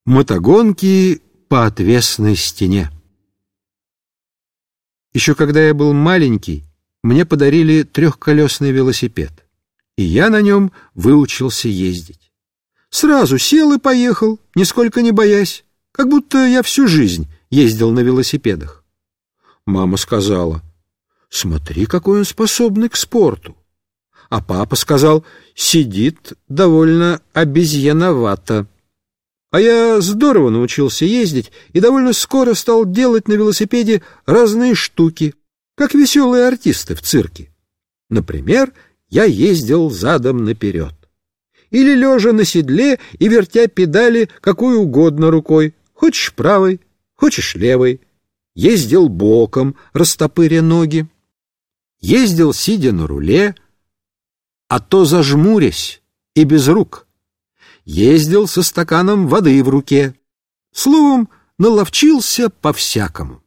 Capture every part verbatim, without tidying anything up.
Мотогонки по отвесной стене. Еще когда я был маленький, мне подарили трехколесный велосипед, и я на нем выучился ездить. Сразу сел и поехал, нисколько не боясь, как будто я всю жизнь ездил на велосипедах. Мама сказала: «Смотри, какой он способный к спорту». А папа сказал: «Сидит довольно обезьяновато». А я здорово научился ездить и довольно скоро стал делать на велосипеде разные штуки, как веселые артисты в цирке. Например, я ездил задом наперед. Или лежа на седле и вертя педали какой угодно рукой, хочешь правой, хочешь левой. Ездил боком, растопыря ноги. Ездил, сидя на руле, а то зажмурясь и без рук. Ездил со стаканом воды в руке. Словом, наловчился по-всякому.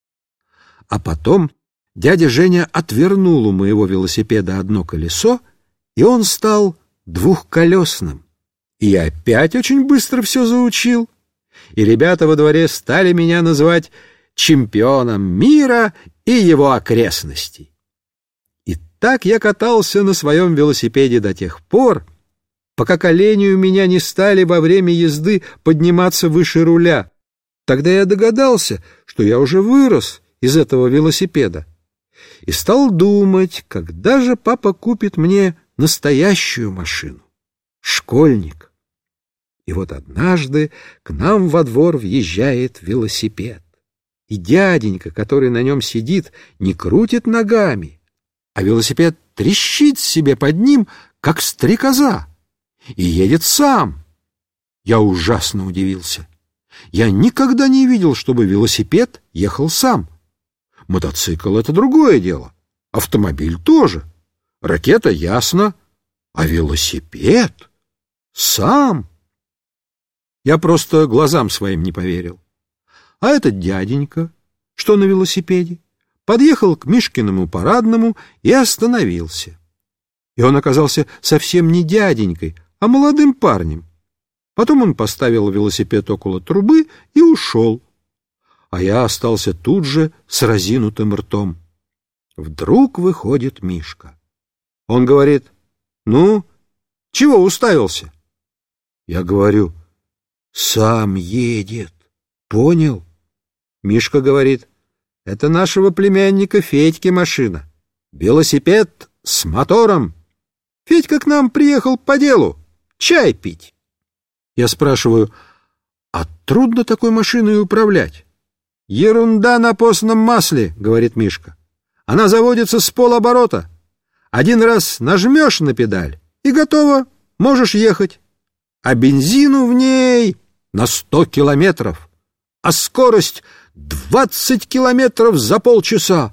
А потом дядя Женя отвернул у моего велосипеда одно колесо, и он стал двухколесным. И я опять очень быстро все заучил. И ребята во дворе стали меня называть чемпионом мира и его окрестностей. И так я катался на своем велосипеде до тех пор, пока колени у меня не стали во время езды подниматься выше руля. Тогда я догадался, что я уже вырос из этого велосипеда, и стал думать, когда же папа купит мне настоящую машину. Школьник. И вот однажды к нам во двор въезжает велосипед. И дяденька, который на нем сидит, не крутит ногами, а велосипед трещит себе под ним, как стрекоза, и едет сам. Я ужасно удивился. Я никогда не видел, чтобы велосипед ехал сам. Мотоцикл — это другое дело. Автомобиль тоже. Ракета — ясно. А велосипед — сам. Я просто глазам своим не поверил. А этот дяденька, что на велосипеде, подъехал к Мишкиному парадному и остановился. И он оказался совсем не дяденькой, а молодым парнем. Потом он поставил велосипед около трубы и ушел. А я остался тут же с разинутым ртом. Вдруг выходит Мишка. Он говорит: «Ну, чего уставился?» Я говорю: «Сам едет. Понял?» Мишка говорит: «Это нашего племянника Федьки машина. Велосипед с мотором. Федька к нам приехал по делу. Чай пить». Я спрашиваю: «А трудно такой машиной управлять?» «Ерунда на постном масле», — говорит Мишка. «Она заводится с полоборота. Один раз нажмешь на педаль, и готово, можешь ехать. А бензину в ней на сто километров, а скорость двадцать километров за полчаса».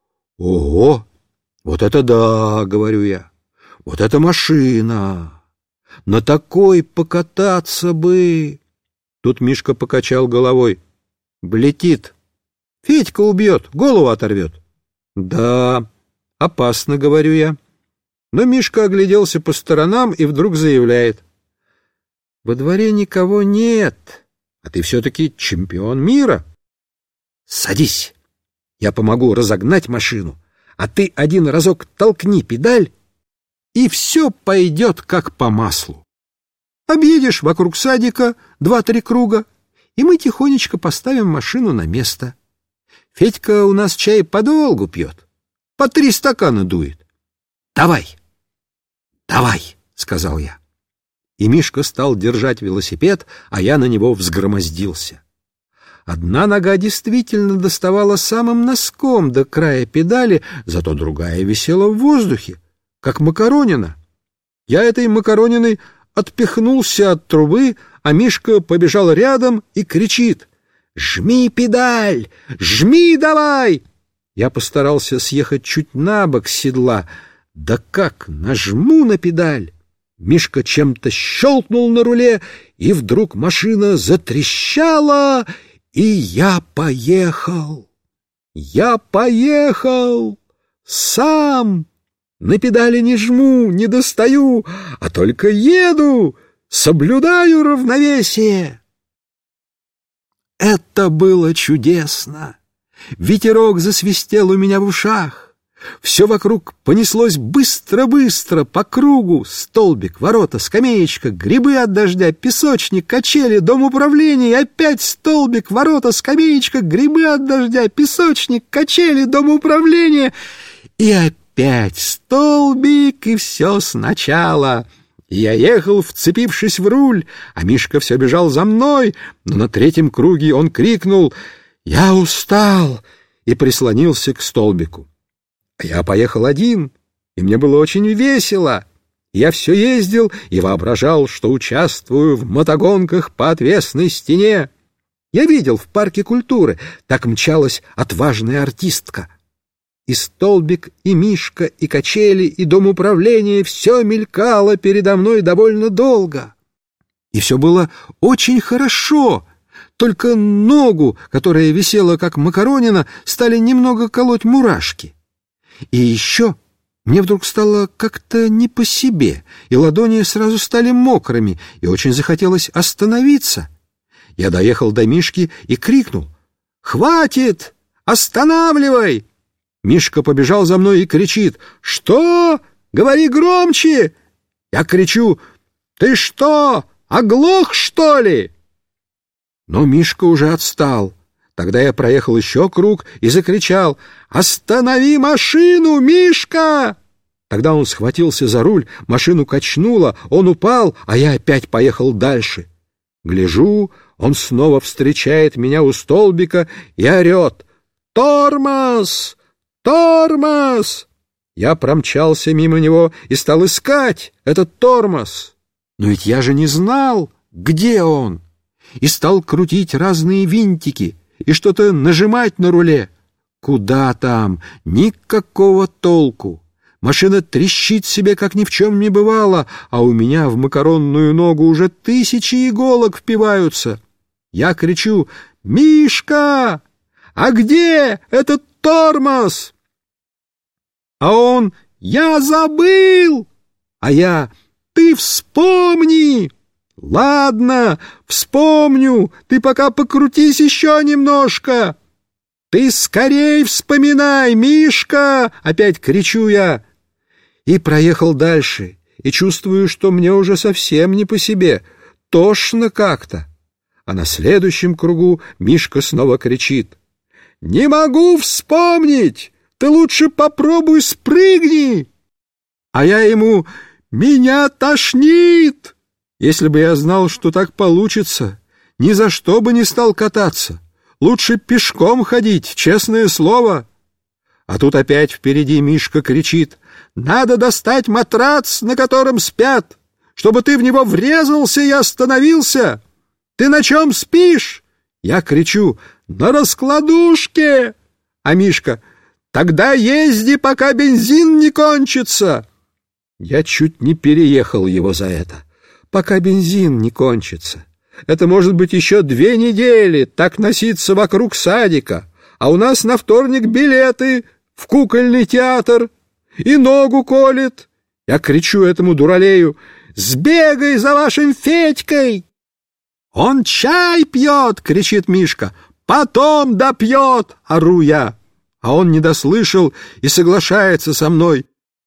«Ого! Вот это да!» — говорю я. «Вот это машина! На такой покататься бы!» Тут Мишка покачал головой. «Влетит. Федька убьет, голову оторвет». «Да, опасно», — говорю я. Но Мишка огляделся по сторонам и вдруг заявляет: «Во дворе никого нет, а ты все-таки чемпион мира. Садись, я помогу разогнать машину, а ты один разок толкни педаль, и все пойдет как по маслу. Объедешь вокруг садика два-три круга, и мы тихонечко поставим машину на место. Федька у нас чай подолгу пьет, по три стакана дует. Давай, давай», — сказал я. И Мишка стал держать велосипед, а я на него взгромоздился. Одна нога действительно доставала самым носком до края педали, зато другая висела в воздухе, как макаронина. Я этой макарониной отпихнулся от трубы, а Мишка побежал рядом и кричит: «Жми педаль! Жми давай!» Я постарался съехать чуть на бок с седла. Да как нажму на педаль! Мишка чем-то щелкнул на руле, и вдруг машина затрещала, и я поехал. Я поехал! Сам! На педали не жму, не достаю, а только еду, соблюдаю равновесие. Это было чудесно! Ветерок засвистел у меня в ушах. Все вокруг понеслось быстро-быстро по кругу. Столбик, ворота, скамеечка, грибы от дождя, песочник, качели, дом управления, и опять столбик, ворота, скамеечка, грибы от дождя, песочник, качели, дом управления. И опять столбик, и все сначала. Я ехал, вцепившись в руль, а Мишка все бежал за мной, но на третьем круге он крикнул: «Я устал!» и прислонился к столбику. Я поехал один, и мне было очень весело. Я все ездил и воображал, что участвую в мотогонках по отвесной стене. Я видел в парке культуры, так мчалась отважная артистка. И столбик, и Мишка, и качели, и дом управления — все мелькало передо мной довольно долго. И все было очень хорошо, только ногу, которая висела как макаронина, стали немного колоть мурашки. И еще мне вдруг стало как-то не по себе, и ладони сразу стали мокрыми, и очень захотелось остановиться. Я доехал до Мишки и крикнул: «Хватит! Останавливай!» Мишка побежал за мной и кричит: «Что? Говори громче!» Я кричу: «Ты что, оглох, что ли?» Но Мишка уже отстал. Тогда я проехал еще круг и закричал: «Останови машину, Мишка!» Тогда он схватился за руль, машину качнуло, он упал, а я опять поехал дальше. Гляжу, он снова встречает меня у столбика и орет: «Тормоз! Тормоз!» Я промчался мимо него и стал искать этот тормоз. Но ведь я же не знал, где он, и стал крутить разные винтики и что-то нажимать на руле. Куда там? Никакого толку. Машина трещит себе, как ни в чем не бывало, а у меня в макаронную ногу уже тысячи иголок впиваются. Я кричу: «Мишка! А где этот тормоз?» А он: «Я забыл!» А я: «Ты вспомни!» «Ладно, вспомню, ты пока покрутись еще немножко!» «Ты скорей вспоминай, Мишка!» — опять кричу я. И проехал дальше, и чувствую, что мне уже совсем не по себе, тошно как-то. А на следующем кругу Мишка снова кричит: «Не могу вспомнить! Ты лучше попробуй спрыгни!» А я ему: «Меня тошнит!» Если бы я знал, что так получится, ни за что бы не стал кататься. Лучше пешком ходить, честное слово. А тут опять впереди Мишка кричит: «Надо достать матрац, на котором спят, чтобы ты в него врезался и остановился. Ты на чем спишь?» Я кричу: «На раскладушке!» А Мишка: «Тогда езди, пока бензин не кончится!» Я чуть не переехал его за это. Пока бензин не кончится. Это может быть еще две недели так носиться вокруг садика, а у нас на вторник билеты в кукольный театр, и ногу колет. Я кричу этому дуралею: «Сбегай за вашим Федькой!» «Он чай пьет!» — кричит Мишка. «Потом допьет!» — ору я. А он не дослышал и соглашается со мной: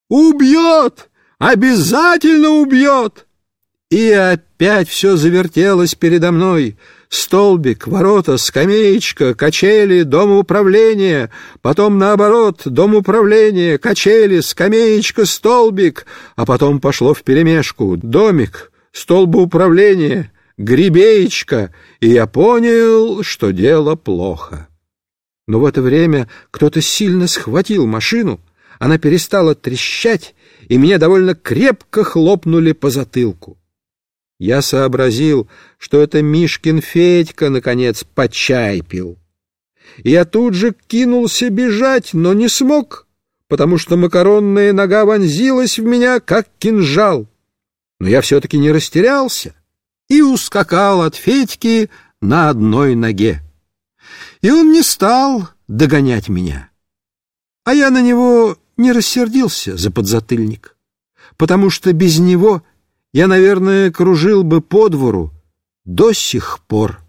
«Убьет! Обязательно убьет!» И опять все завертелось передо мной. Столбик, ворота, скамеечка, качели, дом управления. Потом наоборот: дом управления, качели, скамеечка, столбик. А потом пошло вперемешку: домик, столбоуправление, гребеечка. И я понял, что дело плохо. Но в это время кто-то сильно схватил машину. Она перестала трещать, и меня довольно крепко хлопнули по затылку. Я сообразил, что это Мишкин Федька, наконец, по чай пил. И я тут же кинулся бежать, но не смог, потому что макаронная нога вонзилась в меня, как кинжал. Но я все-таки не растерялся и ускакал от Федьки на одной ноге. И он не стал догонять меня. А я на него не рассердился за подзатыльник, потому что без него я, наверное, кружил бы по двору до сих пор.